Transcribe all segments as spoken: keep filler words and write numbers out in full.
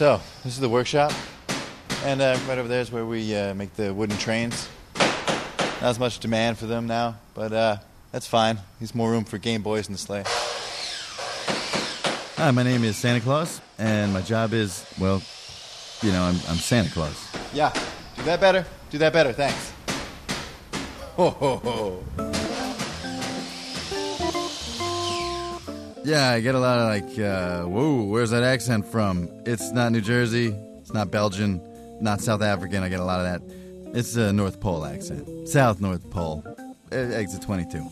So, this is the workshop, and uh, right over there is where we uh, make the wooden trains. Not as much demand for them now, but uh, that's fine. There's more room for Game Boys in the sleigh. Hi, my name is Santa Claus, and my job is, well, you know, I'm, I'm Santa Claus. Yeah, do that better. Do that better, thanks. Ho, ho, ho. Yeah, I get a lot of like, uh, whoa, where's that accent from? It's not New Jersey, it's not Belgian, not South African. I get a lot of that. It's a North Pole accent. South North Pole. Exit twenty-two.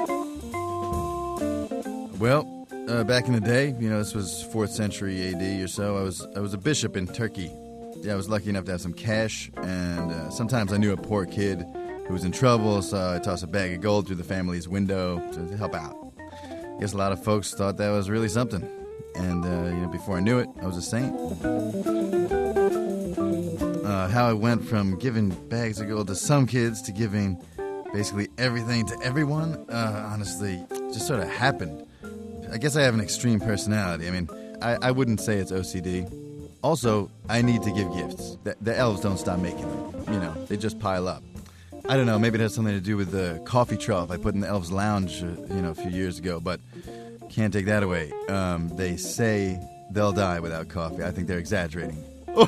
Well, uh, back in the day, you know, this was fourth century A D or so, I was I was a bishop in Turkey. Yeah, I was lucky enough to have some cash, and uh, sometimes I knew a poor kid who was in trouble, so I tossed a bag of gold through the family's window to help out. I guess a lot of folks thought that was really something. And, uh, you know, before I knew it, I was a saint. Uh, how I went from giving bags of gold to some kids to giving basically everything to everyone, uh, honestly, just sort of happened. I guess I have an extreme personality. I mean, I, I wouldn't say it's O C D. Also, I need to give gifts. The, the elves don't stop making them. You know, they just pile up. I don't know, maybe it has something to do with the coffee trough I put in the Elves Lounge, uh, you know, a few years ago, but can't take that away. Um, they say they'll die without coffee. I think they're exaggerating. uh,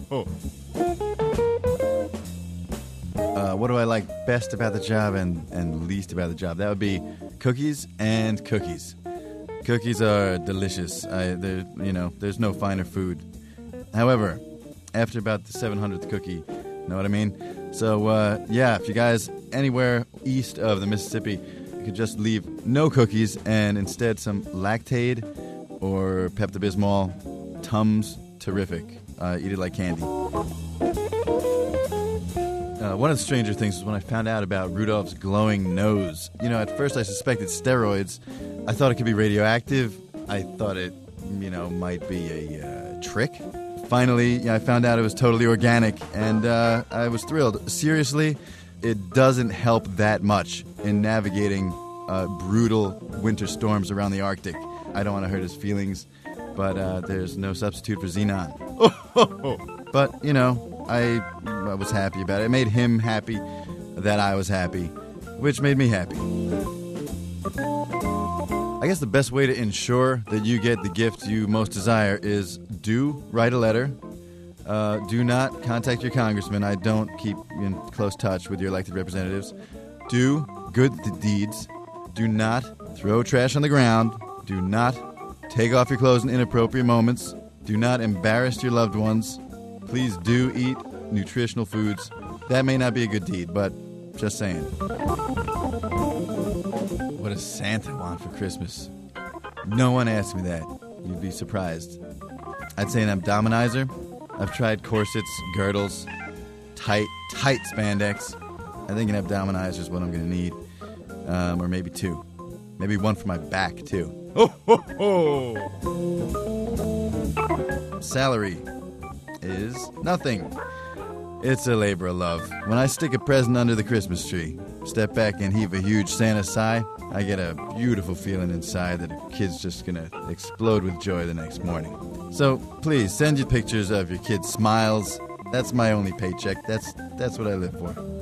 what do I like best about the job and, and least about the job? That would be cookies and cookies. Cookies are delicious. I, they're, you know, there's no finer food. However, after about the seven hundredth cookie, know what I mean? So, uh, yeah, if you guys anywhere east of the Mississippi, you could just leave no cookies and instead some Lactaid or Pepto-Bismol. Tums, terrific. Uh, eat it like candy. Uh, one of the stranger things was when I found out about Rudolph's glowing nose. You know, at first I suspected steroids. I thought it could be radioactive. I thought it, you know, might be a uh, trick. Finally, yeah, I found out it was totally organic, and uh, I was thrilled. Seriously, it doesn't help that much in navigating uh, brutal winter storms around the Arctic. I don't want to hurt his feelings, but uh, there's no substitute for Xenon. But, you know, I, I was happy about it. It made him happy that I was happy, which made me happy. I guess the best way to ensure that you get the gift you most desire is do write a letter. Uh, do not contact your congressman. I don't keep in close touch with your elected representatives. Do good deeds. Do not throw trash on the ground. Do not take off your clothes in inappropriate moments. Do not embarrass your loved ones. Please do eat nutritional foods. That may not be a good deed, but just saying. What does Santa want for Christmas? No one asked me that. You'd be surprised. I'd say an abdominizer. I've tried corsets, girdles, tight, tight spandex. I think an abdominizer is what I'm going to need. Um, or maybe two. Maybe one for my back, too. Ho, ho, ho! Salary is nothing. It's a labor of love. When I stick a present under the Christmas tree, step back and heave a huge Santa sigh, I get a beautiful feeling inside that a kid's just gonna explode with joy the next morning. So please send you pictures of your kids' smiles. That's my only paycheck. That's that's what I live for.